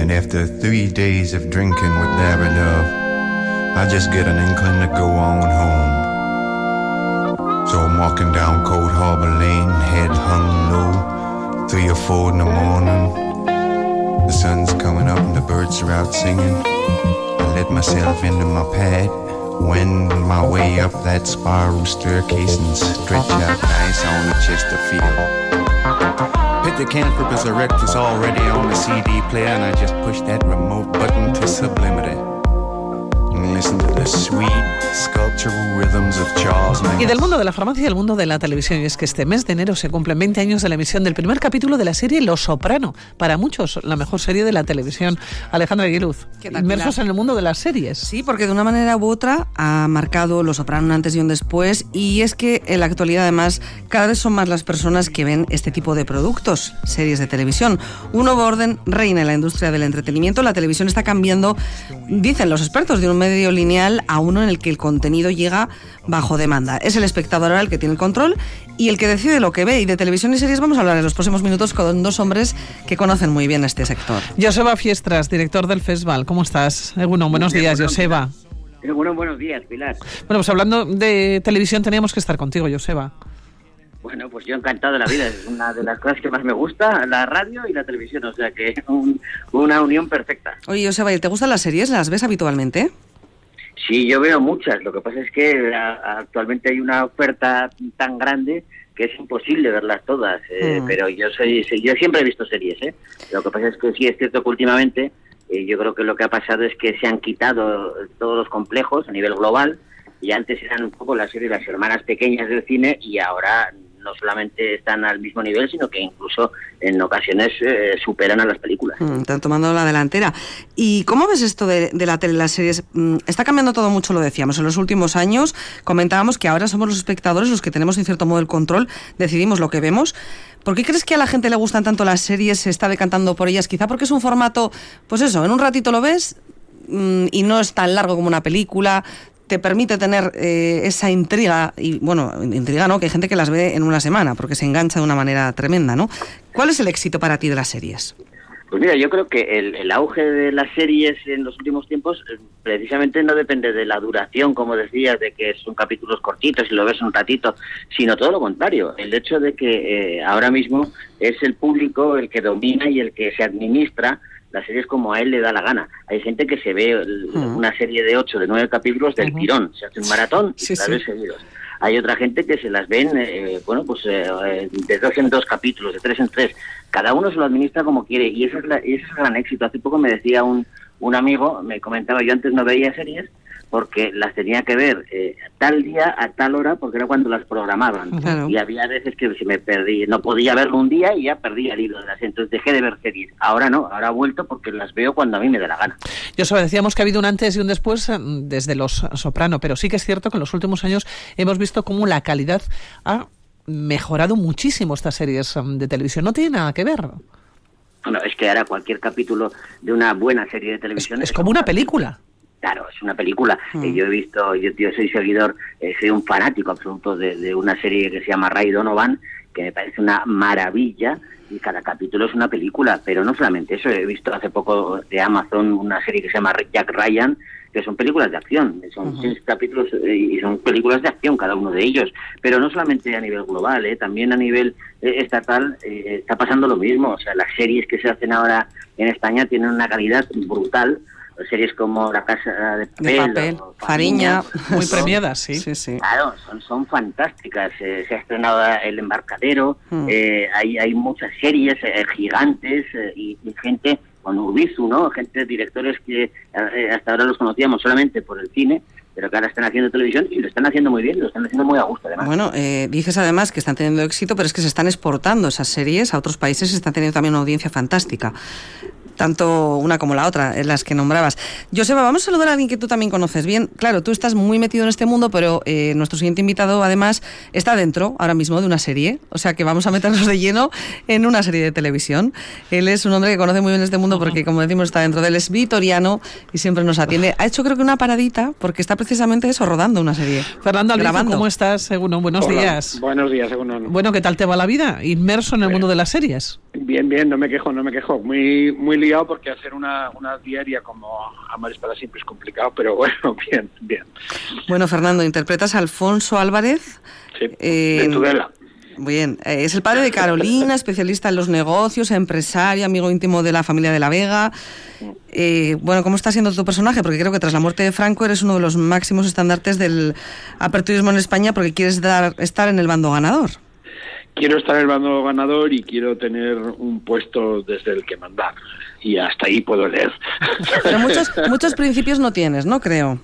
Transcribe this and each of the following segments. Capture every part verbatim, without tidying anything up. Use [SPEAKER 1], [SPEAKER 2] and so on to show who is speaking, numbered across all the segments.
[SPEAKER 1] And after three days of drinking with Larry Love, I just get an inkling to go on home. So I'm walking down Cold Harbor Lane, head hung low, three or four in the morning. The sun's coming up and the birds are out singing. I let myself into my pad, wend my way up that spiral staircase and stretch out nice on the Chesterfield. Pithecanthropus erectus already on the C D player, and I just push that remote button to sublimity. And listen to the sweet sculptural rhythms of Charles Manson.
[SPEAKER 2] Y del mundo de la farmacia y del mundo de la televisión, y es que este mes de enero se cumplen veinte años de la emisión del primer capítulo de la serie Los Soprano, para muchos la mejor serie de la televisión. Alejandra Aguiluz, inmersos en el mundo de las series.
[SPEAKER 3] Sí, porque de una manera u otra ha marcado Los Soprano un antes y un después, y es que en la actualidad además cada vez son más las personas que ven este tipo de productos, series de televisión. Un nuevo orden reina en la industria del entretenimiento. La televisión está cambiando, dicen los expertos, de un medio lineal a uno en el que el contenido llega bajo demanda. Es el espectador ahora el que tiene el control y el que decide lo que ve. Y de televisión y series vamos a hablar en los próximos minutos con dos hombres que conocen muy bien este sector.
[SPEAKER 2] Joseba Fiestras, director del Festival. ¿Cómo estás? Bueno, buenos días, bueno, Joseba.
[SPEAKER 4] Bueno, buenos días, Pilar.
[SPEAKER 2] Bueno, pues hablando de televisión teníamos que estar contigo, Joseba.
[SPEAKER 4] Bueno, pues yo encantado de la vida. Es una de las cosas que más me gusta, la radio y la televisión. O sea que un, una unión perfecta.
[SPEAKER 3] Oye, Joseba, ¿te gustan las series? ¿Las ves habitualmente?
[SPEAKER 4] Sí, yo veo muchas. Lo que pasa es que a, actualmente hay una oferta tan grande que es imposible verlas todas. Eh, mm. Pero yo soy, yo siempre he visto series. ¿eh? Lo que pasa es que sí es cierto que últimamente eh, yo creo que lo que ha pasado es que se han quitado todos los complejos a nivel global. Y antes eran un poco las series, las hermanas pequeñas del cine, y ahora no solamente están al mismo nivel, sino que incluso en ocasiones eh, superan a las películas.
[SPEAKER 3] Mm, están tomando la delantera. ¿Y cómo ves esto de, de la tele, las series? Mm, está cambiando todo mucho, lo decíamos. En los últimos años comentábamos que ahora somos los espectadores los que tenemos en cierto modo el control, decidimos lo que vemos. ¿Por qué crees que a la gente le gustan tanto las series, se está decantando por ellas? Quizá porque es un formato, pues eso, en un ratito lo ves mm, y no es tan largo como una película. Te permite tener eh, esa intriga, y bueno, intriga no, que hay gente que las ve en una semana, porque se engancha de una manera tremenda, ¿no? ¿Cuál es el éxito para ti de las series?
[SPEAKER 4] Pues mira, yo creo que el, el auge de las series en los últimos tiempos precisamente no depende de la duración, como decías, de que son capítulos cortitos y lo ves un ratito, sino todo lo contrario. El hecho de que eh, ahora mismo es el público el que domina y el que se administra las series como a él le da la gana. Hay gente que se ve el, uh-huh. una serie de ocho, de nueve capítulos del uh-huh. tirón, se hace un maratón y sí, las sí. ve seguidos. Hay otra gente que se las ven, eh, bueno, pues eh, de dos en dos capítulos, de tres en tres. Cada uno se lo administra como quiere, y eso es, la, eso es el gran éxito. Hace poco me decía un, un amigo, me comentaba, yo antes no veía series porque las tenía que ver eh, tal día a tal hora, porque era cuando las programaban. Claro. Y había veces que se me perdí, no podía verlo un día y ya perdía el hilo de las, entonces dejé de ver series. Ahora no, ahora he vuelto porque las veo cuando a mí me dé la gana.
[SPEAKER 2] Yo solo decíamos que ha habido un antes y un después desde Los Soprano, pero sí que es cierto que en los últimos años hemos visto cómo la calidad ha mejorado muchísimo estas series de televisión. No tiene nada que ver.
[SPEAKER 4] Bueno, es que ahora cualquier capítulo de una buena serie de televisión...
[SPEAKER 2] Es, es como una película.
[SPEAKER 4] Claro, es una película. Mm. Eh, yo he visto, yo, yo soy seguidor, eh, soy un fanático absoluto de, de una serie que se llama Ray Donovan, que me parece una maravilla, y cada capítulo es una película. Pero no solamente eso, he visto hace poco de Amazon una serie que se llama Jack Ryan, que son películas de acción, son uh-huh. seis capítulos eh, y son películas de acción cada uno de ellos, pero no solamente a nivel global, eh, también a nivel eh, estatal eh, está pasando lo mismo. O sea, las series que se hacen ahora en España tienen una calidad brutal. Series como La Casa de Papel,
[SPEAKER 3] de papel
[SPEAKER 4] o
[SPEAKER 3] Fariña,
[SPEAKER 2] muy premiadas, sí.
[SPEAKER 3] sí, sí.
[SPEAKER 4] Claro, son, son fantásticas. Eh, se ha estrenado El Embarcadero, mm. eh, hay, hay muchas series eh, gigantes eh, y, y gente con Urbizu, ¿no? Gente, directores que eh, hasta ahora los conocíamos solamente por el cine, pero que ahora están haciendo televisión y lo están haciendo muy bien, lo están haciendo muy a gusto, además.
[SPEAKER 3] Bueno, eh, dices además que están teniendo éxito, pero es que se están exportando esas series a otros países y están teniendo también una audiencia fantástica. Tanto una como la otra, las que nombrabas. Joseba, vamos a saludar a alguien que tú también conoces bien. Claro, tú estás muy metido en este mundo, pero eh, nuestro siguiente invitado, además, está dentro ahora mismo de una serie. O sea que vamos a meternos de lleno en una serie de televisión. Él es un hombre que conoce muy bien este mundo porque, como decimos, está dentro de él. Es vitoriano y siempre nos atiende. Ha hecho, creo que, una paradita porque está precisamente eso, rodando una serie.
[SPEAKER 2] Fernando Albizu, ¿cómo estás? Egunon, buenos
[SPEAKER 5] Hola.
[SPEAKER 2] días.
[SPEAKER 5] Buenos días, Egunon.
[SPEAKER 2] Bueno, ¿qué tal te va la vida? Inmerso en el
[SPEAKER 5] Bien.
[SPEAKER 2] mundo de las series.
[SPEAKER 5] Bien, bien, no me quejo, no me quejo. Muy, muy liado porque hacer una, una diaria como Amar para siempre es complicado, pero bueno, bien, bien.
[SPEAKER 3] Bueno, Fernando, interpretas a Alfonso Álvarez.
[SPEAKER 5] Sí, eh, de Tudela.
[SPEAKER 3] Bien, es el padre de Carolina, especialista en los negocios, empresario, amigo íntimo de la familia de la Vega. Eh, bueno, ¿cómo está siendo tu personaje? Porque creo que tras la muerte de Franco eres uno de los máximos estandartes del aperturismo en España porque quieres dar, estar en el bando ganador.
[SPEAKER 5] Quiero estar en el bando ganador y quiero tener un puesto desde el que mandar. Y hasta ahí puedo leer.
[SPEAKER 3] Pero muchos, muchos principios no tienes, ¿no? Creo.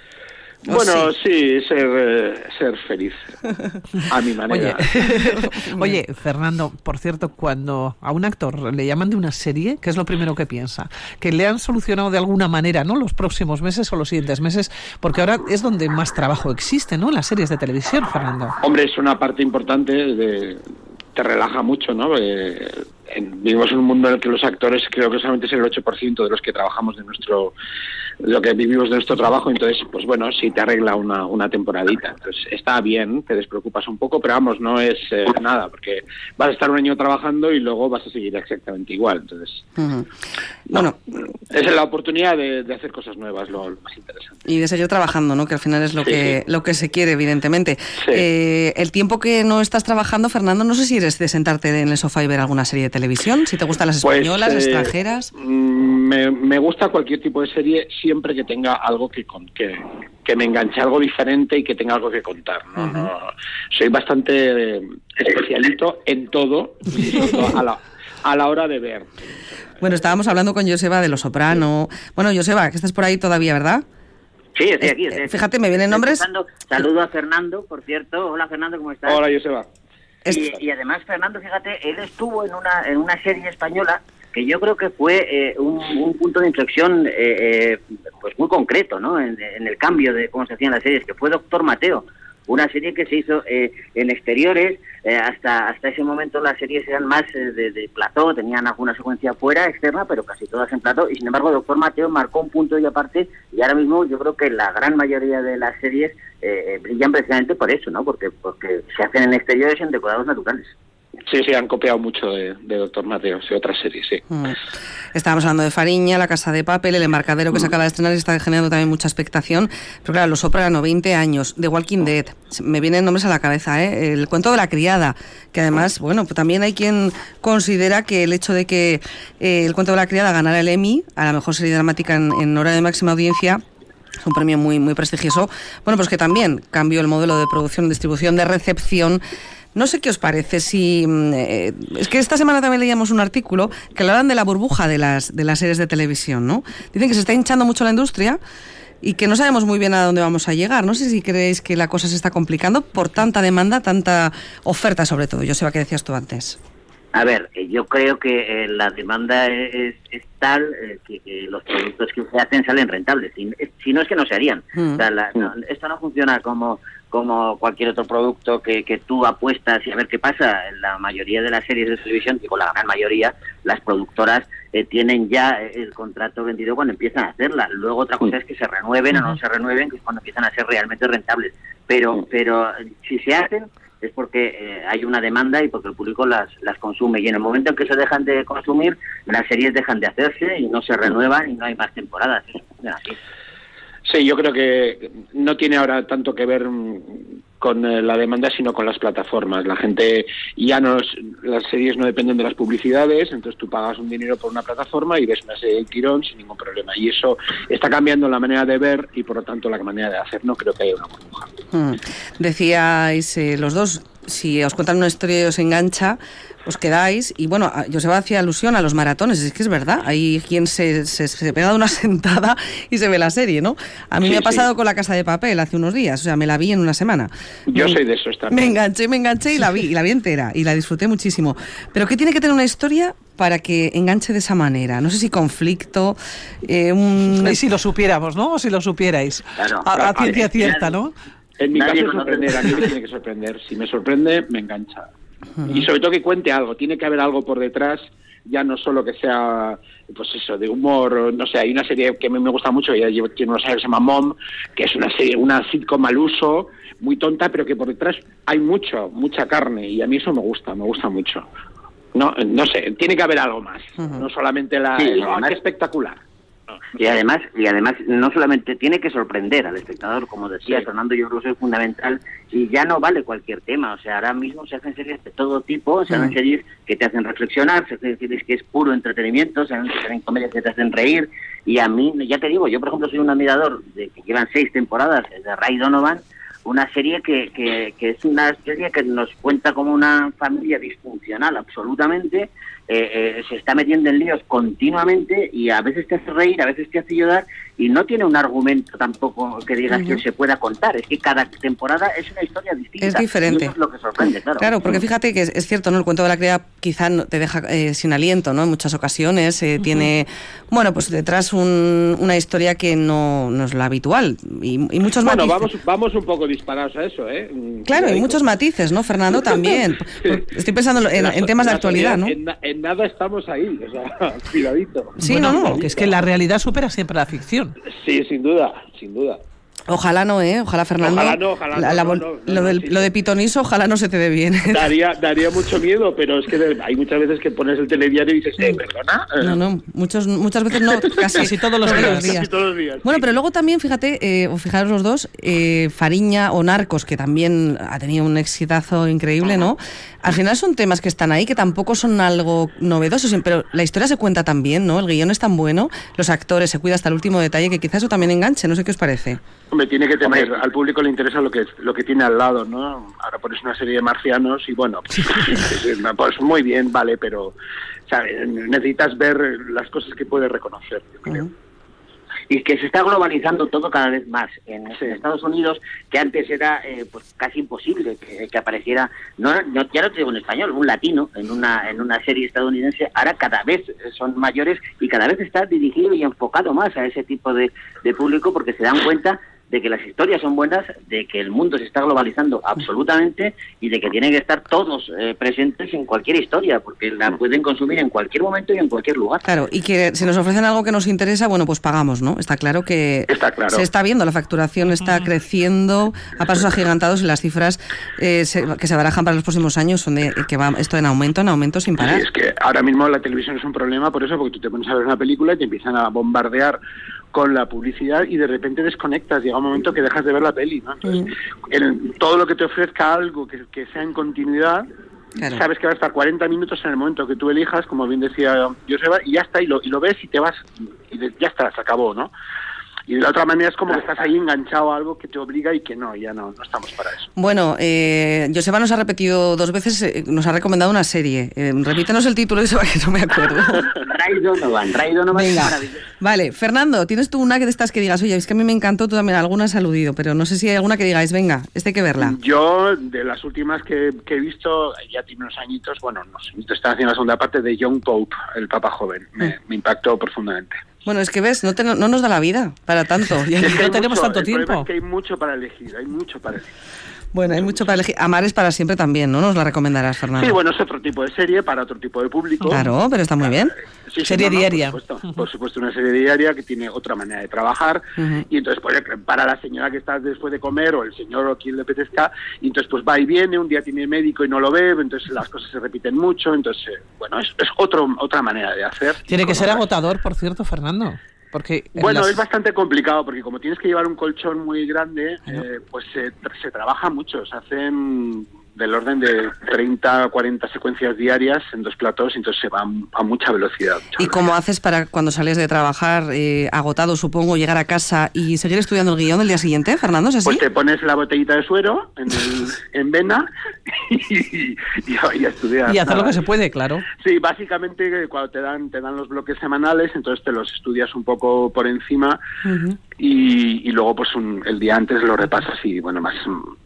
[SPEAKER 5] Bueno, sí, sí ser, eh, ser feliz a mi manera.
[SPEAKER 2] Oye, oye, Fernando, por cierto, cuando a un actor le llaman de una serie, ¿qué es lo primero que piensa? Que le han solucionado de alguna manera, ¿no?, los próximos meses o los siguientes meses, porque ahora es donde más trabajo existe, ¿no?, en las series de televisión, Fernando.
[SPEAKER 5] Hombre, es una parte importante, de, te relaja mucho, ¿no? Eh, en, vivimos en un mundo en el que los actores creo que solamente es el ocho por ciento de los que trabajamos de nuestro lo que vivimos de nuestro trabajo, entonces pues bueno, sí te arregla una, una temporadita, entonces está bien, te despreocupas un poco, pero vamos, no es eh, nada, porque vas a estar un año trabajando y luego vas a seguir exactamente igual, entonces
[SPEAKER 3] uh-huh.
[SPEAKER 5] no,
[SPEAKER 3] bueno,
[SPEAKER 5] es la oportunidad de, de hacer cosas nuevas, lo, lo más interesante.
[SPEAKER 3] Y de seguir trabajando, ¿no?, que al final es lo, sí, que, sí. lo que se quiere, evidentemente. Sí. Eh, el tiempo que no estás trabajando, Fernando, no sé si eres de sentarte en el sofá y ver alguna serie de televisión, si te gustan las españolas, pues, eh, extranjeras.
[SPEAKER 5] Me, me gusta cualquier tipo de serie siempre que tenga algo que, que, que me enganche, algo diferente y que tenga algo que contar, ¿no? Uh-huh. No, soy bastante eh, especialito en todo, y sobre todo a la, a la hora de ver.
[SPEAKER 3] Bueno, estábamos hablando con Joseba de Los Soprano. Bueno, Joseba, que estás por ahí todavía, ¿verdad?
[SPEAKER 4] Sí, estoy aquí. Estoy aquí.
[SPEAKER 3] Fíjate, me vienen nombres...
[SPEAKER 4] Saludo a Fernando, por cierto. Hola, Fernando, ¿cómo estás?
[SPEAKER 5] Hola, Joseba.
[SPEAKER 4] Y, y además, Fernando, fíjate, él estuvo en una, en una serie española que yo creo que fue eh, un, un punto de inflexión eh, eh, pues muy concreto, ¿no?, en, en el cambio de cómo se hacían las series, que fue Doctor Mateo, una serie que se hizo eh, en exteriores. Eh, hasta hasta ese momento las series eran más eh, de, de plató, tenían alguna secuencia fuera, externa, pero casi todas en plató, y sin embargo Doctor Mateo marcó un punto y aparte, y ahora mismo yo creo que la gran mayoría de las series eh, brillan precisamente por eso, ¿no?, porque porque se hacen en exteriores, en decorados naturales.
[SPEAKER 5] Sí, sí, han copiado mucho de, de Doctor Mateo, de otras series, sí.
[SPEAKER 3] Mm. Estábamos hablando de Fariña, La Casa de Papel, El Embarcadero, que mm. se acaba de estrenar y está generando también mucha expectación. Pero claro, Los Soprano, veinte años, The Walking Dead, me vienen nombres a la cabeza, ¿eh? El Cuento de la Criada, que además, bueno, pues también hay quien considera que el hecho de que eh, El Cuento de la Criada ganara el Emmy a la mejor serie dramática en, en hora de máxima audiencia, es un premio muy, muy prestigioso. Bueno, pues que también cambió el modelo de producción, distribución, de recepción. No sé qué os parece, si eh, es que esta semana también leíamos un artículo que hablaban de la burbuja de las de las series de televisión, ¿no? Dicen que se está hinchando mucho la industria y que no sabemos muy bien a dónde vamos a llegar. No sé si creéis que la cosa se está complicando por tanta demanda, tanta oferta sobre todo. Joseba, ¿qué decías tú antes?
[SPEAKER 4] A ver, yo creo que eh, la demanda es, es tal eh, que, que los productos que se hacen salen rentables. Si, si no es que no se harían. Mm. O sea, la, no, esto no funciona como como cualquier otro producto que, que tú apuestas y a ver qué pasa. En la mayoría de las series de televisión, digo la gran mayoría, las productoras eh, tienen ya el contrato vendido cuando empiezan a hacerla. Luego otra cosa es que se renueven uh-huh. o no se renueven, que es cuando empiezan a ser realmente rentables. Pero, pero si se hacen es porque eh, hay una demanda y porque el público las, las consume. Y en el momento en que se dejan de consumir, las series dejan de hacerse y no se renuevan y no hay más temporadas. Eso funciona así.
[SPEAKER 5] Sí, yo creo que no tiene ahora tanto que ver con la demanda, sino con las plataformas. La gente ya no, las series no dependen de las publicidades, entonces tú pagas un dinero por una plataforma y ves una serie del tirón sin ningún problema. Y eso está cambiando la manera de ver y por lo tanto la manera de hacer. No creo que haya una burbuja.
[SPEAKER 3] Hmm. Decíais eh, los dos, si os cuentan una historia y os engancha, os quedáis. Y bueno, Joseba hacía alusión a los maratones, es que es verdad, hay quien se, se, se pega de una sentada y se ve la serie, ¿no? A mí sí, me ha pasado sí. con La Casa de Papel hace unos días, o sea, me la vi en una semana.
[SPEAKER 5] Yo
[SPEAKER 3] me,
[SPEAKER 5] soy de esos también.
[SPEAKER 3] Me enganché, me enganché y la vi, y la vi entera, y la disfruté muchísimo. Pero ¿qué tiene que tener una historia para que enganche de esa manera? No sé si conflicto, eh, un...
[SPEAKER 2] Y si lo supiéramos, ¿no? O si lo supierais, claro, a, a, a ciencia cierta, ¿no?
[SPEAKER 5] En mi Nadie caso, sorprender, a mí me tiene que sorprender. Si me sorprende, me engancha. Uh-huh. Y sobre todo que cuente algo, tiene que haber algo por detrás, ya no solo que sea, pues eso, de humor. No sé, hay una serie que a mí me gusta mucho, que ya llevo, tiene unos años, que se llama Mom, que es una serie, una sitcom al uso, muy tonta, pero que por detrás hay mucho, mucha carne, y a mí eso me gusta, me gusta mucho. No, no sé, tiene que haber algo más, uh-huh. no solamente la...
[SPEAKER 4] Sí,
[SPEAKER 5] no,
[SPEAKER 4] además,
[SPEAKER 5] qué espectacular. No.
[SPEAKER 4] Y además, y además no solamente tiene que sorprender al espectador, como decía sí. Fernando, yo creo que eso es fundamental, y ya no vale cualquier tema, o sea, ahora mismo se hacen series de todo tipo, se hacen uh-huh. series que te hacen reflexionar, se hacen series que es puro entretenimiento, se hacen, se hacen comedias que te hacen reír, y a mí, ya te digo, yo por ejemplo soy un admirador de que llevan seis temporadas de Ray Donovan, una serie que, que, que es una serie que nos cuenta como una familia disfuncional absolutamente, eh, eh, se está metiendo en líos continuamente y a veces te hace reír, a veces te hace llorar y no tiene un argumento tampoco que digas uh-huh. que se pueda contar, es que cada temporada es una historia distinta.
[SPEAKER 3] Es diferente.
[SPEAKER 4] Y eso es lo que sorprende, claro.
[SPEAKER 3] Claro, porque fíjate que es, es cierto, ¿no? El cuento de la criada quizá no, te deja eh, sin aliento, ¿no? En muchas ocasiones eh, uh-huh. tiene, bueno, pues detrás un, una historia que no, no es la habitual y, y muchos
[SPEAKER 5] bueno,
[SPEAKER 3] matices.
[SPEAKER 5] vamos, vamos un poco disparados a eso, ¿eh?
[SPEAKER 3] Claro, y muchos matices, ¿no, Fernando? También. Sí. Estoy pensando en, en temas de actualidad, ¿no?
[SPEAKER 5] En, en nada estamos ahí, o sea, cuidadito.
[SPEAKER 2] Sí, bueno, no, no, que es que la realidad supera siempre la ficción.
[SPEAKER 5] Sí, sin duda, sin duda.
[SPEAKER 3] Ojalá no, ¿eh? Ojalá, Fernando.
[SPEAKER 5] Ojalá no, ojalá
[SPEAKER 3] la, la,
[SPEAKER 5] no, no, no,
[SPEAKER 3] lo,
[SPEAKER 5] no,
[SPEAKER 3] del,
[SPEAKER 5] sí,
[SPEAKER 3] lo de pitoniso, ojalá no se te dé bien.
[SPEAKER 5] Daría, daría mucho miedo, pero es que hay muchas veces que pones el telediario y dices, eh, ¿perdona?
[SPEAKER 3] No, no, muchos, muchas veces no, casi,
[SPEAKER 2] casi todos los días.
[SPEAKER 3] días.
[SPEAKER 5] Casi todos los días.
[SPEAKER 3] Bueno,
[SPEAKER 5] sí.
[SPEAKER 3] pero luego también, fíjate, eh, o fijaros los dos, eh, Fariña o Narcos, que también ha tenido un exitazo increíble, ¿no? Al final son temas que están ahí, que tampoco son algo novedoso, pero la historia se cuenta tan bien, ¿no? El guión es tan bueno, los actores se cuida hasta el último detalle, que quizás eso también enganche, no sé qué os parece.
[SPEAKER 5] Hombre, tiene que tener, al público le interesa lo que lo que tiene al lado, ¿no? Ahora pones una serie de marcianos y bueno, pues, pues muy bien, vale, pero ¿sabes? Necesitas ver las cosas que puedes reconocer, yo creo. Uh-huh.
[SPEAKER 4] Y que se está globalizando todo cada vez más. En, sí. en Estados Unidos, que antes era eh, pues casi imposible que, que apareciera, no, no, ya no te digo en español, un latino en una en una serie estadounidense, ahora cada vez son mayores y cada vez está dirigido y enfocado más a ese tipo de, de público porque se dan cuenta de que las historias son buenas, de que el mundo se está globalizando absolutamente y de que tienen que estar todos eh, presentes en cualquier historia, porque la pueden consumir en cualquier momento y en cualquier lugar.
[SPEAKER 3] Claro, y que si nos ofrecen algo que nos interesa, bueno, pues pagamos, ¿no? Está claro que
[SPEAKER 5] está claro.
[SPEAKER 3] se está viendo, la facturación está creciendo a pasos agigantados y las cifras eh, se, que se barajan para los próximos años son de que va esto en aumento, en aumento sin parar.
[SPEAKER 5] Sí, es que ahora mismo la televisión es un problema por eso, porque tú te pones a ver una película y te empiezan a bombardear con la publicidad y de repente desconectas, llega un momento que dejas de ver la peli, ¿no? Entonces, mm. en todo lo que te ofrezca algo que, que sea en continuidad, claro. sabes que va a estar cuarenta minutos en el momento que tú elijas, como bien decía Joseba, y ya está, y lo, y lo ves y te vas, y de, ya está, se acabó, ¿no? Y de la otra manera es como que estás ahí enganchado a algo que te obliga y que no, ya no, no estamos para eso.
[SPEAKER 3] Bueno, eh, Joseba nos ha repetido dos veces, eh, nos ha recomendado una serie. Eh, repítenos el título, Joseba, que no me acuerdo.
[SPEAKER 4] Ray Donovan, Ray Donovan.
[SPEAKER 3] Venga, vale, Fernando, ¿tienes tú una que de estas que digas, oye, es que a mí me encantó, tú también alguna has aludido, pero no sé si hay alguna que digáis, venga, esta hay que verla?
[SPEAKER 5] Yo, de las últimas que, que he visto, ya tiene unos añitos, bueno, no sé, están haciendo la segunda parte de Young Pope, el Papa Joven, me, me impactó profundamente.
[SPEAKER 3] Bueno, es que ves, no, te, no nos da la vida para tanto. Ya
[SPEAKER 5] es que
[SPEAKER 2] no tenemos
[SPEAKER 5] mucho,
[SPEAKER 2] tanto
[SPEAKER 5] el
[SPEAKER 2] tiempo.
[SPEAKER 5] Es que hay mucho para elegir, hay mucho para elegir.
[SPEAKER 3] Bueno, hay mucho para elegir. Amar es para siempre también, ¿no? Nos la recomendarás, Fernando.
[SPEAKER 5] Sí, bueno, es otro tipo de serie para otro tipo de público.
[SPEAKER 3] Claro, pero está muy bien.
[SPEAKER 2] Sí, sí, serie no, diaria.
[SPEAKER 5] No, por supuesto, por supuesto, una serie diaria que tiene otra manera de trabajar. Uh-huh. Y entonces, pues, para la señora que está después de comer, o el señor o quien le apetezca, y entonces pues va y viene, un día tiene médico y no lo ve, entonces las cosas se repiten mucho. Entonces, bueno, es, es otro, otra manera de hacer.
[SPEAKER 2] Tiene que ser agotador, por cierto, Fernando. Porque
[SPEAKER 5] bueno,
[SPEAKER 2] las...
[SPEAKER 5] es bastante complicado porque como tienes que llevar un colchón muy grande, eh, pues se, se trabaja mucho, se hacen del orden de treinta a cuarenta secuencias diarias en dos platós, entonces se va a mucha velocidad. Mucha
[SPEAKER 3] ¿Y
[SPEAKER 5] velocidad.
[SPEAKER 3] cómo haces para cuando sales de trabajar, eh, agotado supongo, llegar a casa y seguir estudiando el guión del día siguiente, Fernando? ¿Es así?
[SPEAKER 5] Pues te pones la botellita de suero en, el, en vena y, y, y a estudiar.
[SPEAKER 2] Y hacer nada. Lo que se puede, claro.
[SPEAKER 5] Sí, básicamente cuando te dan te dan los bloques semanales, entonces te los estudias un poco por encima uh-huh. y, y luego pues un, el día antes lo repasas y bueno, más...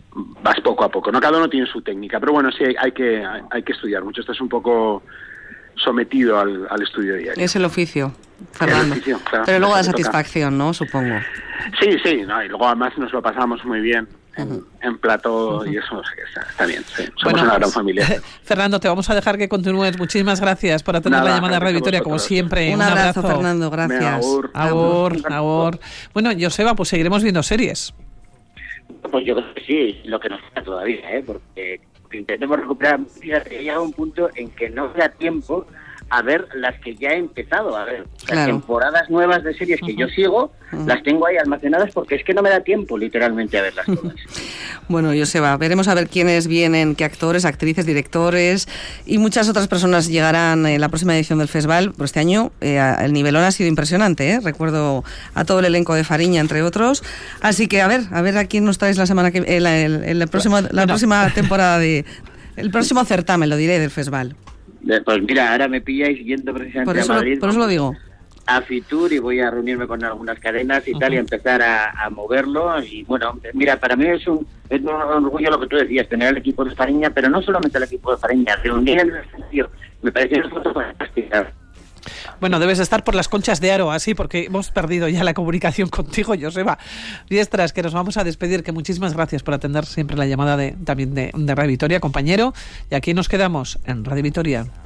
[SPEAKER 5] vas poco a poco, no cada uno tiene su técnica, pero bueno, sí hay, hay que hay, hay que estudiar mucho, estás un poco sometido al, al estudio diario.
[SPEAKER 3] Es el oficio, Fernando.
[SPEAKER 5] El oficio, claro,
[SPEAKER 3] pero luego da satisfacción, ¿no? Supongo.
[SPEAKER 5] Sí, sí, no, y luego además nos lo pasamos muy bien en, uh-huh. en plató uh-huh. y eso, o sea, está, está bien, sí. Somos bueno, una gran familia.
[SPEAKER 2] Fernando, te vamos a dejar que continúes. Muchísimas gracias por atender Nada, la llamada de Radio Victoria, como siempre.
[SPEAKER 3] Un, un abrazo, abrazo, Fernando, gracias.
[SPEAKER 5] Venga, agur,
[SPEAKER 2] agur, agur, agur. Bueno, Joseba, pues seguiremos viendo series.
[SPEAKER 4] Pues yo creo que sí, lo que nos queda todavía, ¿eh? Porque intentemos recuperar. Fíjate, llega un punto en que no me da tiempo a ver las que ya he empezado a ver. Las
[SPEAKER 3] claro.
[SPEAKER 4] temporadas nuevas de series que uh-huh. yo sigo, uh-huh. las tengo ahí almacenadas porque es que no me da tiempo literalmente a verlas todas.
[SPEAKER 3] Bueno, Joseba, veremos a ver quiénes vienen, qué actores, actrices, directores y muchas otras personas llegarán en la próxima edición del festival. Por este año eh, el nivelón ha sido impresionante, ¿eh? Recuerdo a todo el elenco de Fariña, entre otros. Así que a ver, a ver a quién nos traes la semana que el, el, el, el próximo, la próxima temporada de el próximo certamen, lo diré, del festival.
[SPEAKER 4] Pues mira, ahora me pilláis yendo precisamente
[SPEAKER 3] por eso,
[SPEAKER 4] a Madrid.
[SPEAKER 3] Por eso lo digo.
[SPEAKER 4] A Fitur y voy a reunirme con algunas cadenas y uh-huh. tal y a empezar a, a moverlo. Y bueno, mira, para mí es un, es un orgullo lo que tú decías, tener el equipo de Fariña, pero no solamente el equipo de Fariña, reunir en el sentido. Me parece una foto fantástica.
[SPEAKER 2] Bueno, debes estar por las Conchas de Aro, así, porque hemos perdido ya la comunicación contigo, Joseba. Riestras, que nos vamos a despedir, que muchísimas gracias por atender siempre la llamada de también de, de Radio Vitoria, compañero. Y aquí nos quedamos en Radio Vitoria.